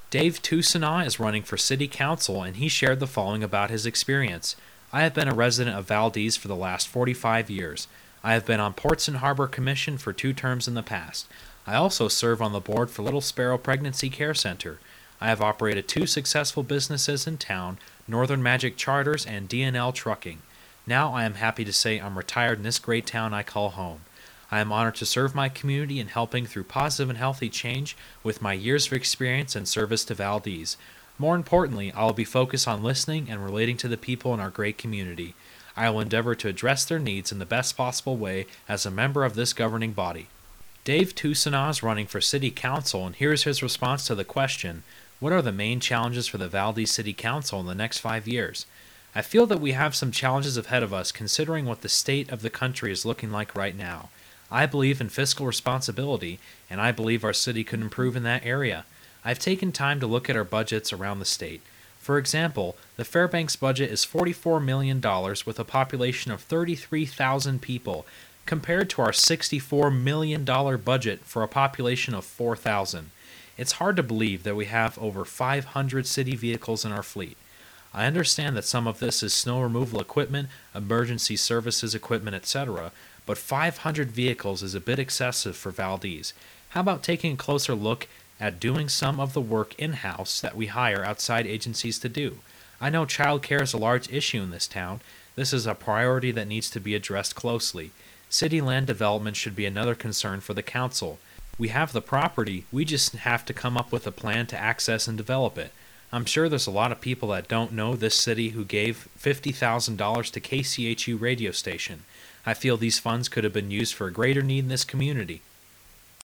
Dave Toussaint is running for city council, and he shared the following about his experience. I have been a resident of Valdez for the last 45 years. I have been on Ports and Harbor Commission for 2 terms in the past. I also serve on the board for Little Sparrow Pregnancy Care Center. I have operated 2 successful businesses in town, Northern Magic Charters and D&L Trucking. Now I am happy to say I'm retired in this great town I call home. I am honored to serve my community in helping through positive and healthy change with my years of experience and service to Valdez. More importantly, I will be focused on listening and relating to the people in our great community. I will endeavor to address their needs in the best possible way as a member of this governing body. Dave Toussaint is running for city council, and here's his response to the question, what are the main challenges for the Valdez City Council in the next 5 years? I feel that we have some challenges ahead of us considering what the state of the country is looking like right now. I believe in fiscal responsibility, and I believe our city could improve in that area. I've taken time to look at our budgets around the state. For example, the Fairbanks budget is $44 million with a population of 33,000 people, compared to our $64 million budget for a population of 4,000. It's hard to believe that we have over 500 city vehicles in our fleet. I understand that some of this is snow removal equipment, emergency services equipment, etc., but 500 vehicles is a bit excessive for Valdez. How about taking a closer look at doing some of the work in-house that we hire outside agencies to do? I know child care is a large issue in this town. This is a priority that needs to be addressed closely. City land development should be another concern for the council. We have the property, we just have to come up with a plan to access and develop it. I'm sure there's a lot of people that don't know this city who gave $50,000 to KCHU radio station. I feel these funds could have been used for a greater need in this community.